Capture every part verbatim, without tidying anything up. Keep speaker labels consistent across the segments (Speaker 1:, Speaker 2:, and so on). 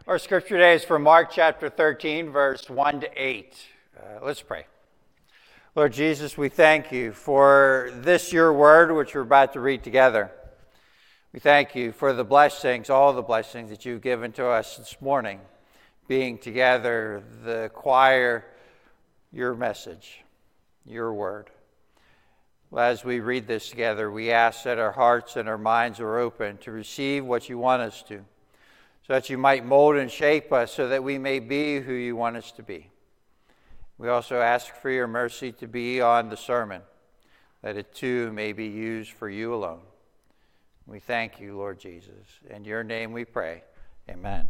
Speaker 1: Our scripture today is from Mark chapter thirteen, verse one to eight. Uh, let's pray. Lord Jesus, we thank you for this, your word, which we're about to read together. We thank you for the blessings, all the blessings that you've given to us this morning, being together, the choir, your message, your word. As we read this together, we ask that our hearts and our minds are open to receive what you want us to, so that you might mold and shape us so that we may be who you want us to be. We also ask for your mercy to be on the sermon, that it too may be used for you alone. We thank you, Lord Jesus. In your name we pray. Amen.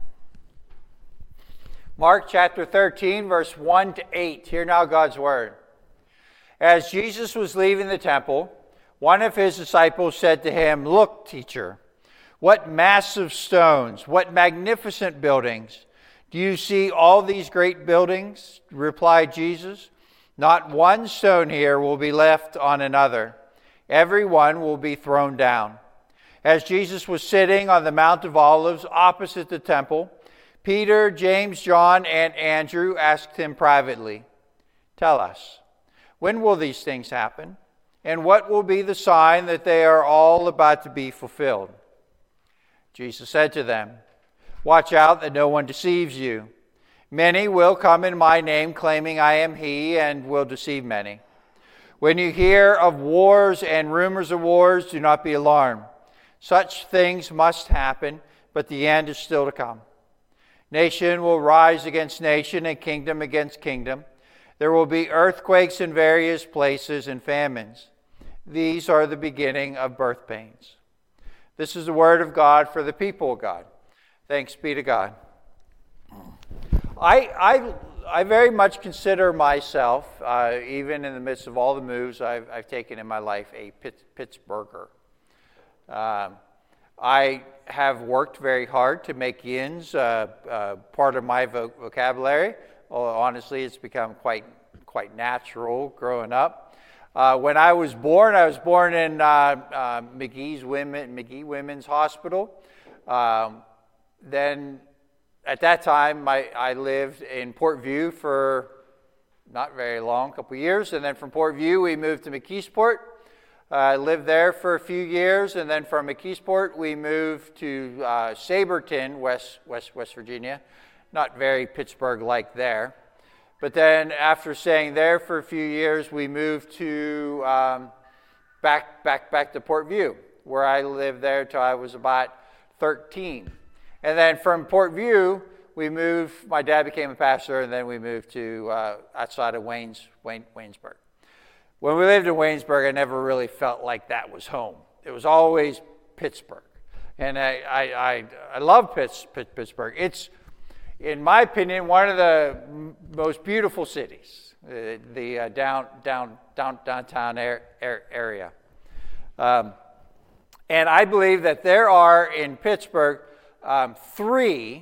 Speaker 1: Mark chapter thirteen, verse one to eight. Hear now God's word. As Jesus was leaving the temple, one of his disciples said to him, "Look, teacher, what massive stones, what magnificent buildings. Do you see all these great buildings?" Replied Jesus. "Not one stone here will be left on another. Every one will be thrown down." As Jesus was sitting on the Mount of Olives opposite the temple, Peter, James, John, and Andrew asked him privately, "Tell us, when will these things happen? And what will be the sign that they are all about to be fulfilled?" Jesus said to them, "Watch out that no one deceives you. Many will come in my name, claiming I am he, and will deceive many. When you hear of wars and rumors of wars, do not be alarmed. Such things must happen, but the end is still to come. Nation will rise against nation, and kingdom against kingdom. There will be earthquakes in various places and famines. These are the beginning of birth pains." This is the word of God for the people of God. Thanks be to God. I I, I very much consider myself, uh, even in the midst of all the moves I've, I've taken in my life, a Pitt, Pittsburgher. Um, I have worked very hard to make yins uh, uh, part of my vo- vocabulary. Well, honestly, it's become quite quite natural growing up. Uh, when I was born, I was born in uh, uh, McGee's Women, McGee Women's Hospital. Um, then, at that time, my, I lived in Port View for not very long, a couple of years. And then from Port View, we moved to McKeesport. I uh, lived there for a few years. And then from McKeesport, we moved to uh, Saberton, West, West, West Virginia. Not very Pittsburgh-like there. But then after staying there for a few years, we moved to um, back back back to Port View, where I lived there till I was about thirteen. And then from Port View, we moved, my dad became a pastor, and then we moved to uh, outside of Waynes, Wayne, Waynesburg. When we lived in Waynesburg, I never really felt like that was home. It was always Pittsburgh. And I I, I, I love Pitts, Pittsburgh. It's, in my opinion, one of the most beautiful cities, uh, the uh, down, down, down, downtown air, air, area. Um, and I believe that there are in Pittsburgh um, three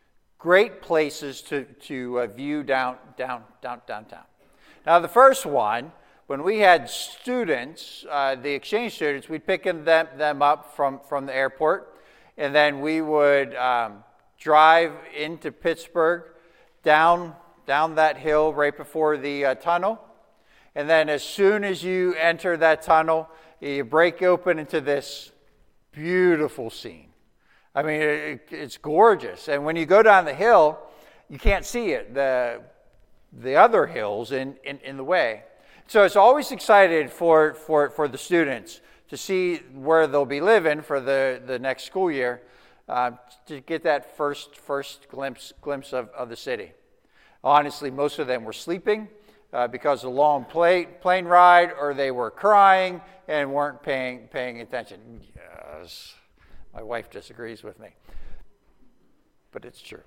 Speaker 1: great places to, to uh, view down, down, down, downtown. Now, the first one, when we had students, uh, the exchange students, we'd pick them, them up from, from the airport, and then we would Um, drive into Pittsburgh, down down that hill right before the uh, tunnel. And then as soon as you enter that tunnel, you break open into this beautiful scene. I mean, it, it's gorgeous. And when you go down the hill, you can't see it, the the other hills in, in, in the way. So it's always excited for, for, for the students to see where they'll be living for the, the next school year. Uh, to get that first first glimpse glimpse of, of the city. Honestly, most of them were sleeping uh, because of the long play, plane ride, or they were crying and weren't paying paying attention. Yes, my wife disagrees with me, but it's true.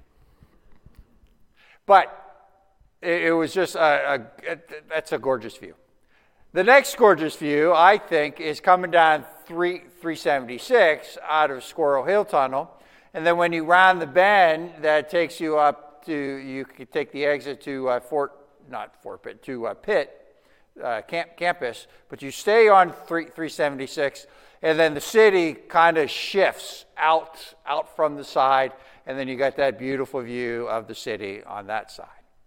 Speaker 1: But it, it was just a, a, a that's a gorgeous view. The next gorgeous view, I think, is coming down three seventy-six out of Squirrel Hill Tunnel. And then when you round the bend, that takes you up to, you can take the exit to uh, Fort, not Fort Pitt, to uh, Pitt uh, camp, campus. But you stay on three seventy-six, and then the city kind of shifts out, out from the side, and then you got that beautiful view of the city on that side.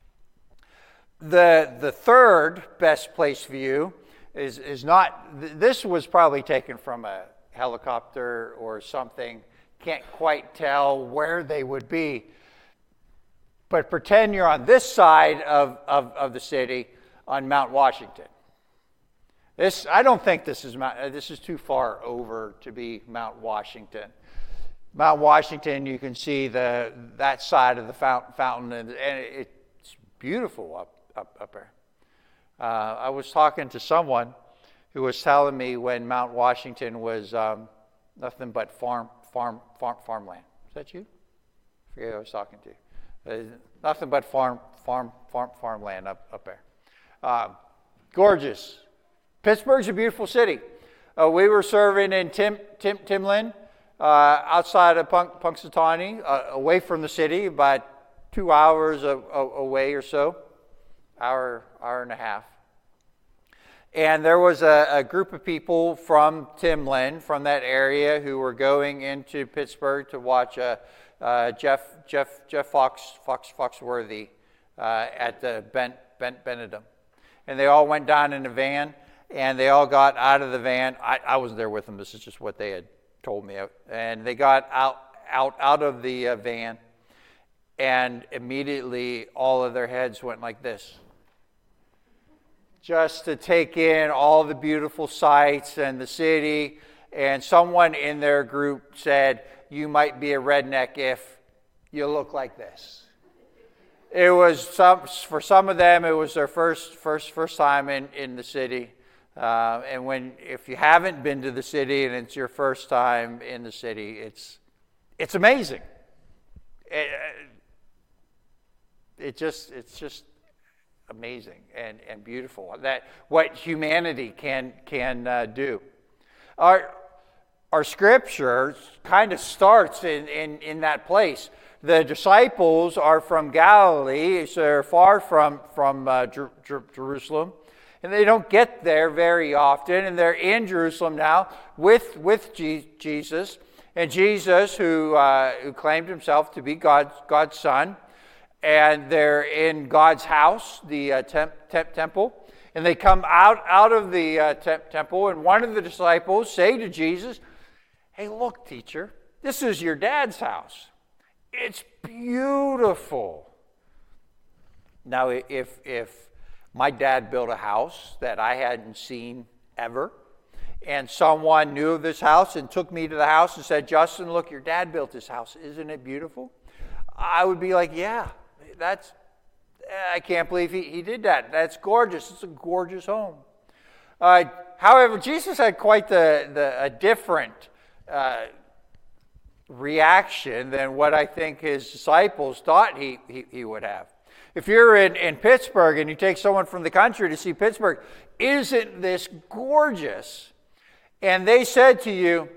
Speaker 1: The, the third best place view is, is not, this was probably taken from a helicopter or something. Can't quite tell where they would be. But pretend you're on this side of, of, of the city on Mount Washington. This, I don't think this is Mount, this is too far over to be Mount Washington. Mount Washington, you can see the that side of the fountain, fountain and, and it's beautiful up, up, up there. Uh, I was talking to someone who was telling me when Mount Washington was um, nothing but farm, farm, farm, farmland. Is that you? I forget who I was talking to. Uh, nothing but farm, farm, farm, farmland up, up there. Uh, gorgeous. Pittsburgh's a beautiful city. Uh, we were serving in Tim, Tim, Timlin, uh, outside of Punk, Punxsutawney, uh, away from the city, about two hours a, a, away or so, hour, hour and a half. And there was a, a group of people from Timlin, from that area, who were going into Pittsburgh to watch uh, uh, Jeff Jeff Jeff Fox Fox Foxworthy uh, at the Ben, Ben Benedum, and they all went down in a van, and they all got out of the van. I, I wasn't there with them. This is just what they had told me. And they got out out out of the uh, van, and immediately all of their heads went like this, just to take in all the beautiful sights and the city. And someone in their group said, "You might be a redneck if you look like this." It was some, for some of them, it was their first first first time in, in the city. Uh, and when if you haven't been to the city and it's your first time in the city, it's it's amazing. It, it just it's just amazing and, and beautiful, that what humanity can can uh, do. Our our scripture kind of starts in, in, in that place. The disciples are from Galilee, so they're far from, from uh, Jer- Jer- Jerusalem, and they don't get there very often, and they're in Jerusalem now with, with G- Jesus, and Jesus, who, uh, who claimed himself to be God's, God's son, and they're in God's house, the uh, temp, temp, temple, and they come out, out of the uh, temp, temple, and one of the disciples say to Jesus, "Hey, look, teacher, this is your dad's house. It's beautiful." Now, if if my dad built a house that I hadn't seen ever, and someone knew of this house and took me to the house and said, "Justin, look, your dad built this house. Isn't it beautiful?" I would be like, "Yeah, that's, I can't believe he, he did that. That's gorgeous. It's a gorgeous home." Uh, however, Jesus had quite the, the a different uh, reaction than what I think his disciples thought he, he, he would have. If you're in, in Pittsburgh and you take someone from the country to see Pittsburgh, "Isn't this gorgeous?" And they said to you,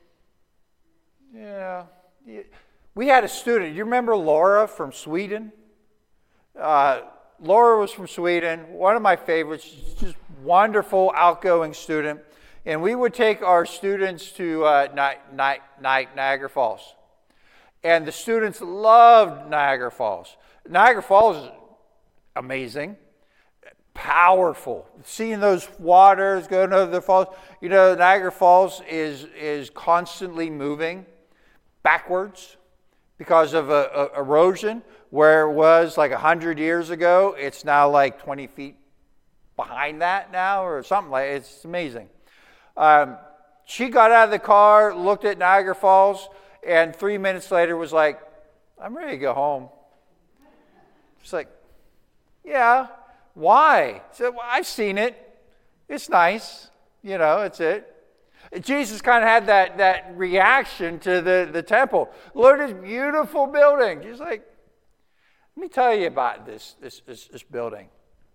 Speaker 1: "Yeah, yeah." We had a student, do you remember Laura from Sweden? Uh, Laura was from Sweden, one of my favorites, just wonderful, outgoing student. And we would take our students to uh, Ni- Ni- Ni- Niagara Falls. And the students loved Niagara Falls. Niagara Falls is amazing, powerful. Seeing those waters going over the falls. You know, Niagara Falls is, is constantly moving backwards because of a, a erosion. Where it was like one hundred years ago, it's now like twenty feet behind that now or something like that. It's amazing. Um, she got out of the car, looked at Niagara Falls, and three minutes later was like, "I'm ready to go home." She's like, "Yeah, why?" I said, "Well, I've seen it. It's nice. You know, it's it." Jesus kind of had that, that reaction to the, the temple. Look at this beautiful building. She's like, "Let me tell you about this, this, this, this building.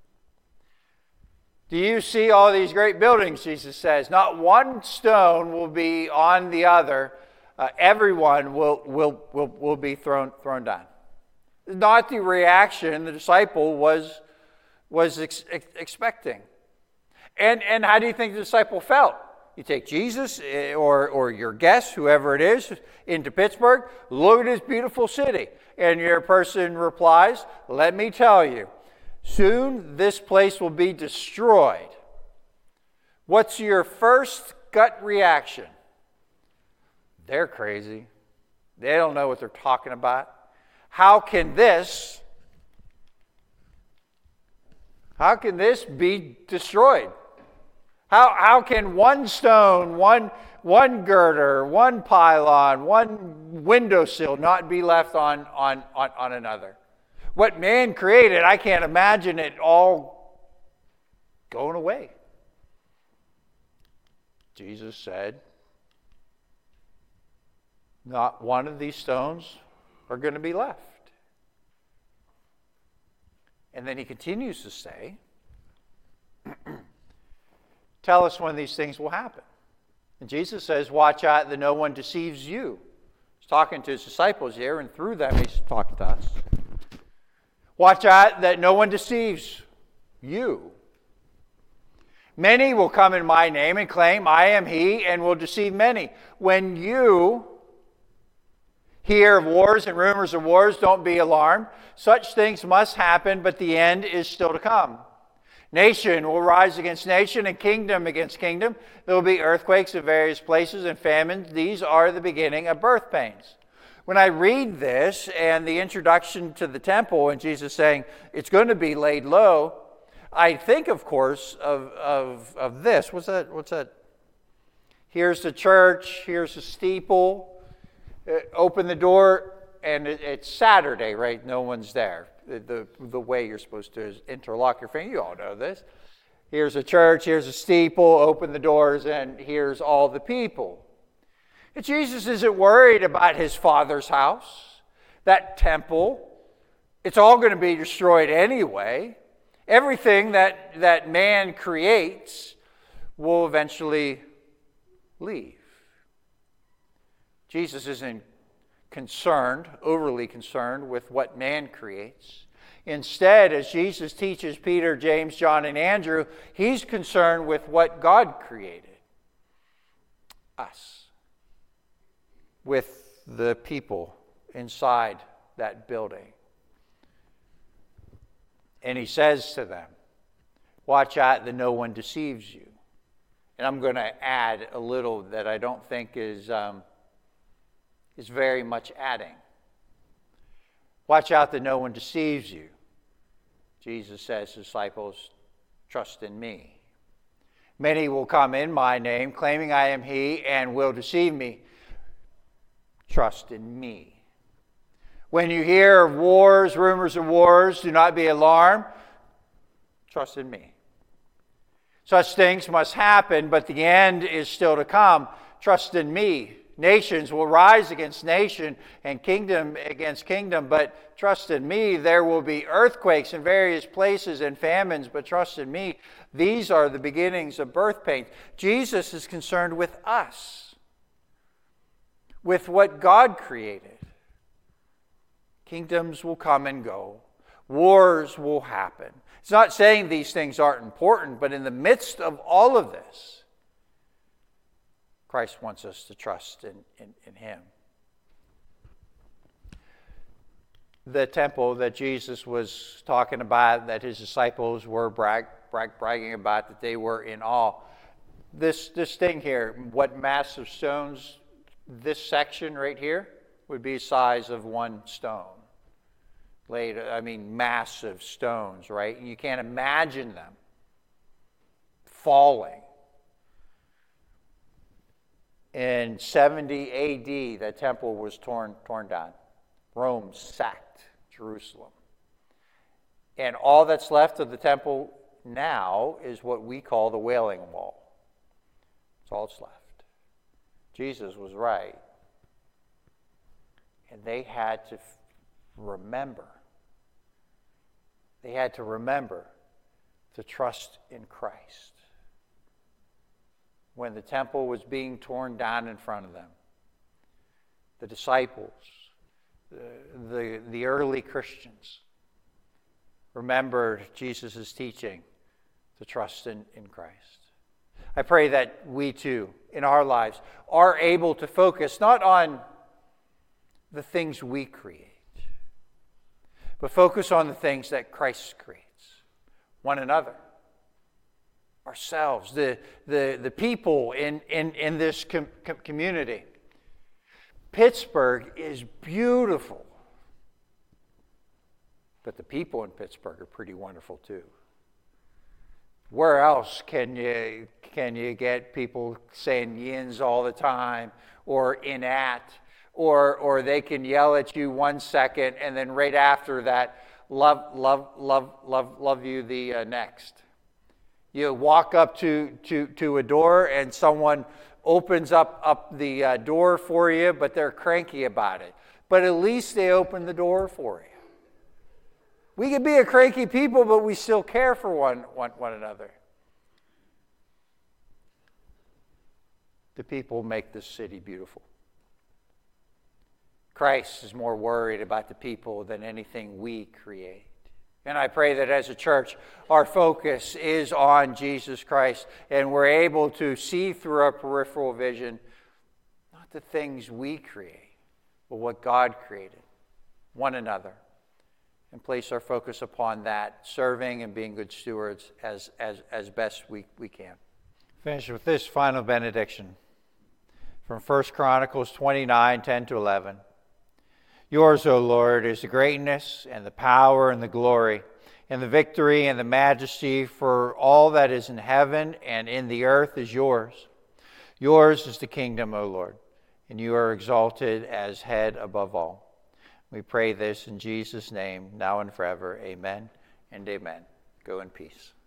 Speaker 1: Do you see all these great buildings?" Jesus says. "Not one stone will be on the other. Uh, everyone will, will, will, will be thrown, thrown down." Not the reaction the disciple was, was ex- ex- expecting. And, and how do you think the disciple felt? You take Jesus eh, or, or your guest, whoever it is, into Pittsburgh, look at this beautiful city. And your person replies, let me tell you, soon this place will be destroyed. What's your first gut reaction? They're crazy. They don't know what they're talking about. How can this, how can this be destroyed? How, how can one stone, one, one girder, one pylon, one windowsill not be left on, on, on, on another? What man created, I can't imagine it all going away. Jesus said, not one of these stones are going to be left. And then he continues to say, tell us when these things will happen. And Jesus says, watch out that no one deceives you. He's talking to his disciples here, and through them he's talking to us. Watch out that no one deceives you. Many will come in my name and claim, I am he, and will deceive many. When you hear of wars and rumors of wars, don't be alarmed. Such things must happen, but the end is still to come. Nation will rise against nation and kingdom against kingdom. There will be earthquakes in various places and famines. These are the beginning of birth pains. When I read this and the introduction to the temple and Jesus saying it's going to be laid low, I think, of course, of, of, of this. What's that? What's that? Here's the church. Here's the steeple. Uh, open the door, and it, it's Saturday, right? No one's there. The, the, the way you're supposed to is interlock your finger. You all know this. Here's a church. Here's a steeple. Open the doors, and here's all the people. And Jesus isn't worried about his Father's house, that temple. It's all going to be destroyed anyway. Everything that, that man creates will eventually leave. Jesus isn't concerned, overly concerned with what man creates. Instead, as Jesus teaches Peter, James, John, and Andrew, he's concerned with what God created. Us. With the people inside that building. And he says to them, watch out that no one deceives you. And I'm going to add a little that I don't think is, um, is very much adding. Watch out that no one deceives you. Jesus says, disciples, trust in me. Many will come in my name, claiming I am he, and will deceive me. Trust in me. When you hear of wars, rumors of wars, do not be alarmed. Trust in me. Such things must happen, but the end is still to come. Trust in me. Nations will rise against nation and kingdom against kingdom, but trust in me. There will be earthquakes in various places and famines, but trust in me. These are the beginnings of birth pains. Jesus is concerned with us, with what God created. Kingdoms will come and go. Wars will happen. It's not saying these things aren't important, but in the midst of all of this, Christ wants us to trust in, in, in him. The temple that Jesus was talking about, that his disciples were brag, brag, bragging about, that they were in awe. This, this thing here, what massive stones, this section right here would be the size of one stone. Laid, I mean, massive stones, right? You can't imagine them falling. In seventy A D, the temple was torn, torn down. Rome sacked Jerusalem. And all that's left of the temple now is what we call the Wailing Wall. That's all that's left. Jesus was right. And they had to remember. They had to remember to trust in Christ. When the temple was being torn down in front of them, the disciples, the, the, the early Christians, remembered Jesus' teaching to trust in, in Christ. I pray that we too, in our lives, are able to focus not on the things we create, but focus on the things that Christ creates. One another, ourselves, the, the, the people in, in, in this com- com- community. Pittsburgh is beautiful, but the people in Pittsburgh are pretty wonderful too. Where else can you can you get people saying yins all the time, or in at, or or they can yell at you one second and then right after that, love love love love love you the uh, next. You walk up to to to a door and someone opens up up the uh, door for you, but they're cranky about it. But at least they open the door for you. We can be a cranky people, but we still care for one, one, one another. The people make this city beautiful. Christ is more worried about the people than anything we create. And I pray that as a church, our focus is on Jesus Christ, and we're able to see through our peripheral vision, not the things we create, but what God created, one another. And place our focus upon that, serving and being good stewards as, as, as best we, we can. Finish with this final benediction from First Chronicles twenty-nine, ten to eleven. Yours, O Lord, is the greatness and the power and the glory and the victory and the majesty, for all that is in heaven and in the earth is yours. Yours is the kingdom, O Lord, and you are exalted as head above all. We pray this in Jesus' name, now and forever. Amen and amen. Go in peace.